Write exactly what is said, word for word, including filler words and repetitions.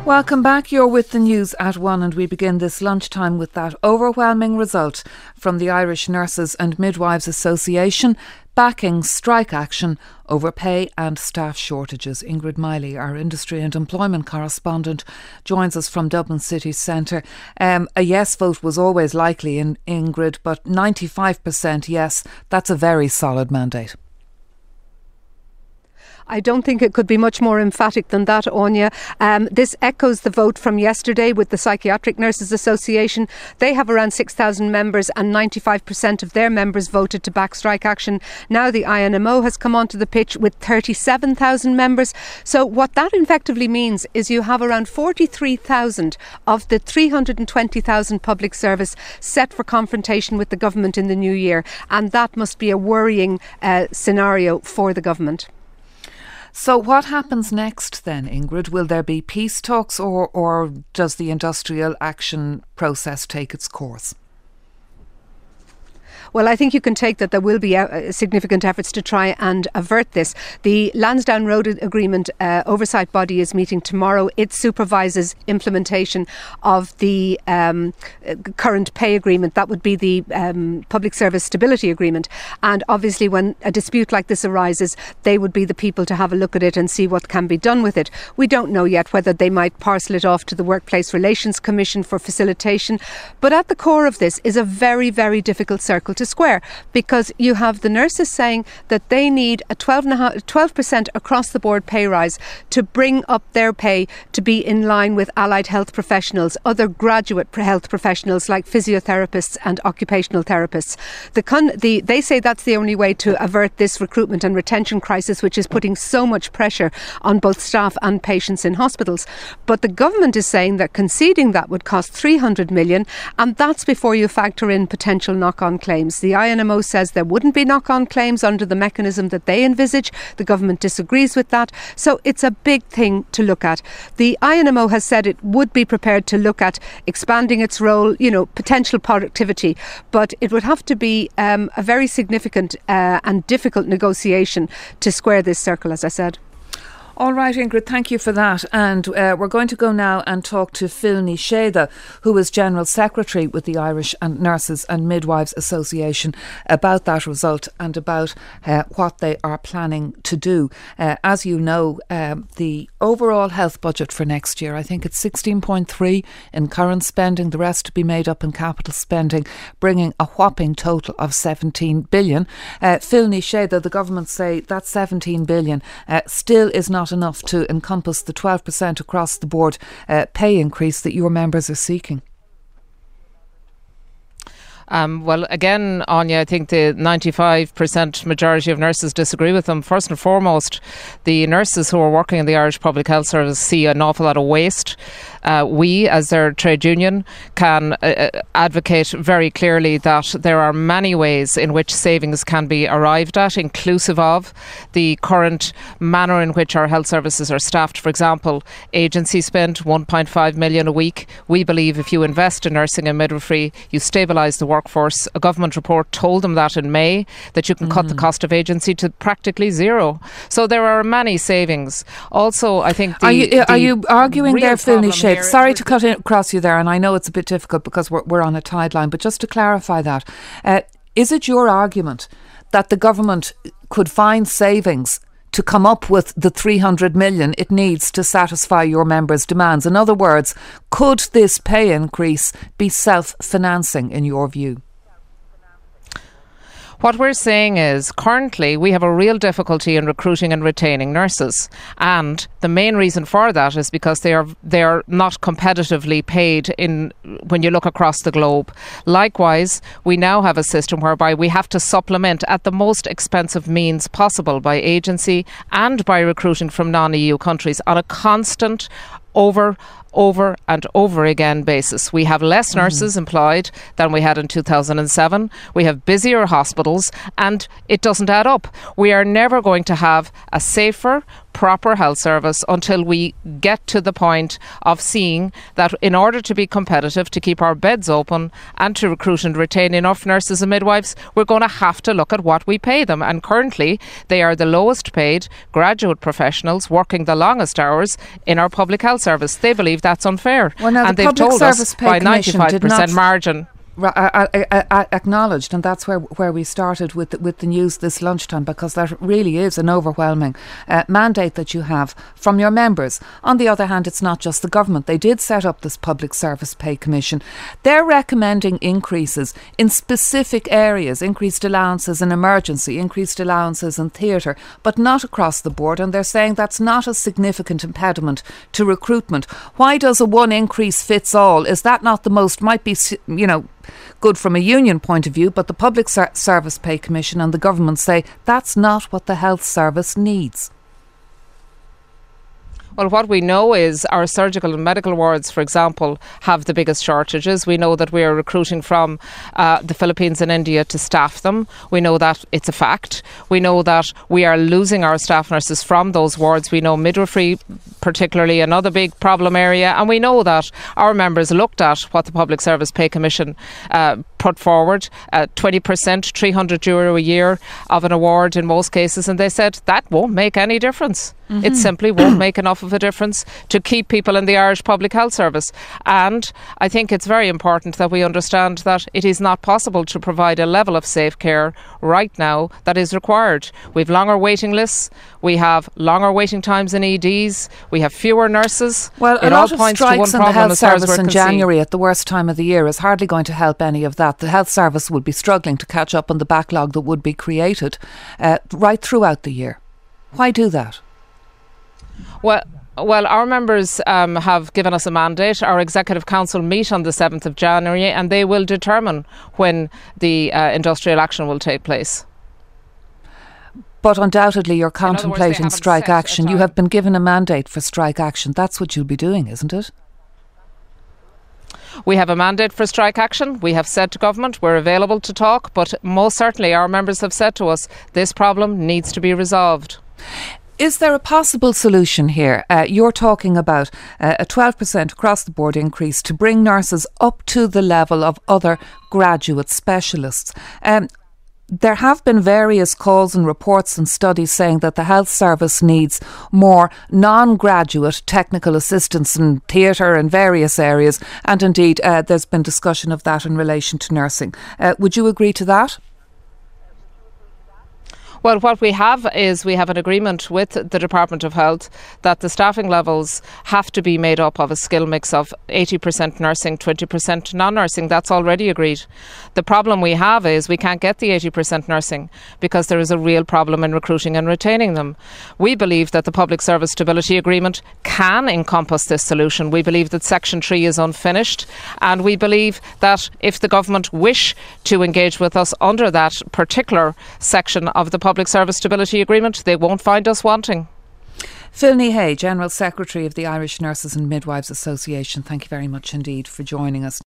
Welcome back. You're with the news at one, and we begin this lunchtime with that overwhelming result from the Irish Nurses and Midwives Association backing strike action over pay and staff shortages. Ingrid Miley, our industry and employment correspondent, joins us from Dublin city centre. Um, a yes vote was always likely, in Ingrid, but ninety-five percent yes, that's a very solid mandate. I don't think it could be much more emphatic than that, Anya. Um, this echoes the vote from yesterday with the Psychiatric Nurses Association. They have around six thousand members and ninety-five percent of their members voted to back strike action. Now the I N M O has come onto the pitch with thirty-seven thousand members. So what that effectively means is you have around forty-three thousand of the three hundred twenty thousand public service set for confrontation with the government in the new year. And that must be a worrying uh, scenario for the government. So what happens next then, Ingrid? Will there be peace talks, or, or does the industrial action process take its course? Well, I think you can take that there will be uh, significant efforts to try and avert this. The Lansdowne Road Agreement uh, oversight body is meeting tomorrow. It supervises implementation of the um, current pay agreement. That would be the um, Public Service Stability Agreement. And obviously when a dispute like this arises, they would be the people to have a look at it and see what can be done with it. We don't know yet whether they might parcel it off to the Workplace Relations Commission for facilitation. But at the core of this is a very, very difficult circle to square, because you have the nurses saying that they need a twelve percent across the board pay rise to bring up their pay to be in line with allied health professionals, other graduate health professionals like physiotherapists and occupational therapists. The con- the, they say that's the only way to avert this recruitment and retention crisis, which is putting so much pressure on both staff and patients in hospitals. But the government is saying that conceding that would cost three hundred million, and that's before you factor in potential knock-on claims. The I N M O says there wouldn't be knock-on claims under the mechanism that they envisage. The government disagrees with that. So it's a big thing to look at. The I N M O has said it would be prepared to look at expanding its role, you know, potential productivity, but it would have to be um, a very significant uh, and difficult negotiation to square this circle, as I said. All right, Ingrid, thank you for that. And uh, we're going to go now and talk to Phil Nisheda, who is General Secretary with the Irish and Nurses and Midwives Association, about that result and about uh, what they are planning to do. Uh, as you know, um, the overall health budget for next year, I think it's sixteen point three in current spending, the rest to be made up in capital spending, bringing a whopping total of seventeen billion. Uh, Phil Nisheda, the government say that seventeen billion uh, still is not enough to encompass the twelve percent across the board uh, pay increase that your members are seeking. Um, well, again, Anya, I think the ninety-five percent majority of nurses disagree with them. First and foremost, the nurses who are working in the Irish Public Health Service see an awful lot of waste. Uh, we, as their trade union, can uh, advocate very clearly that there are many ways in which savings can be arrived at, inclusive of the current manner in which our health services are staffed. For example, agency spend one point five million a week. We believe if you invest in nursing and midwifery, you stabilise the workforce. A government report told them that in May, that you can mm-hmm. cut the cost of agency to practically zero. So there are many savings. Also, I think the, are you, the are you arguing there, Phil Nisheda? Sorry to cut in across you there, and I know it's a bit difficult because we're, we're on a tide line, but just to clarify that, uh, is it your argument that the government could find savings to come up with the three hundred million it needs to satisfy your members' demands? In other words, could this pay increase be self-financing in your view? What we're saying is currently we have a real difficulty in recruiting and retaining nurses, and the main reason for that is because they are they are not competitively paid in when you look across the globe. Likewise, we now have a system whereby we have to supplement at the most expensive means possible by agency and by recruiting from non-E U countries on a constant over over and over again basis. We have less nurses mm-hmm. employed than we had in two thousand seven. We have busier hospitals, and it doesn't add up. We are never going to have a safer, proper health service until we get to the point of seeing that in order to be competitive, to keep our beds open and to recruit and retain enough nurses and midwives, we're going to have to look at what we pay them. And currently they are the lowest paid graduate professionals working the longest hours in our public health service. They believe that's unfair. Well, now and the they've told us by ninety-five percent margin. I, I, I acknowledged, and that's where where we started with the, with the news this lunchtime, because that really is an overwhelming uh, mandate that you have from your members. On the other hand, it's not just the government. They did set up this Public Service Pay Commission. They're recommending increases in specific areas, increased allowances in emergency, increased allowances in theatre, but not across the board. And they're saying that's not a significant impediment to recruitment. Why does a one increase fits all? Is that not the most, might be, you know, good from a union point of view, but the Public Ser- Service Pay Commission and the government say that's not what the health service needs? Well, what we know is our surgical and medical wards, for example, have the biggest shortages. We know that we are recruiting from uh, the Philippines and India to staff them. We know that it's a fact. We know that we are losing our staff nurses from those wards. We know midwifery, particularly, another big problem area. And we know that our members looked at what the Public Service Pay Commission uh, put forward, uh, twenty percent, three hundred euro a year of an award in most cases, and they said that won't make any difference. Mm-hmm. It simply won't make enough of a difference to keep people in the Irish Public Health Service. And I think it's very important that we understand that it is not possible to provide a level of safe care right now that is required. We have longer waiting lists, we have longer waiting times in E Ds, we have fewer nurses. Well, it a all lot of points strikes to in one the problem health as far as service we're in concerned. January at the worst time of the year is hardly going to help any of that. The health service would be struggling to catch up on the backlog that would be created uh, right throughout the year. Why do that? Well, Well, our members um, have given us a mandate. Our Executive Council meet on the seventh of January and they will determine when the uh, industrial action will take place. But undoubtedly you're contemplating words, strike action. You have been given a mandate for strike action. That's what you'll be doing, isn't it? We have a mandate for strike action. We have said to government we're available to talk, but most certainly our members have said to us this problem needs to be resolved. Is there a possible solution here? Uh, you're talking about uh, a twelve percent across the board increase to bring nurses up to the level of other graduate specialists. Um, There have been various calls and reports and studies saying that the health service needs more non-graduate technical assistants in theatre and various areas, and indeed uh, there's been discussion of that in relation to nursing. Uh, would you agree to that? Well, what we have is we have an agreement with the Department of Health that the staffing levels have to be made up of a skill mix of eighty percent nursing, twenty percent non-nursing. That's already agreed. The problem we have is we can't get the eighty percent nursing because there is a real problem in recruiting and retaining them. We believe that the Public Service Stability Agreement can encompass this solution. We believe that Section three is unfinished, and we believe that if the government wish to engage with us under that particular section of the Public Public Service Stability Agreement, they won't find us wanting. Philny Hay, General Secretary of the Irish Nurses and Midwives Association, thank you very much indeed for joining us.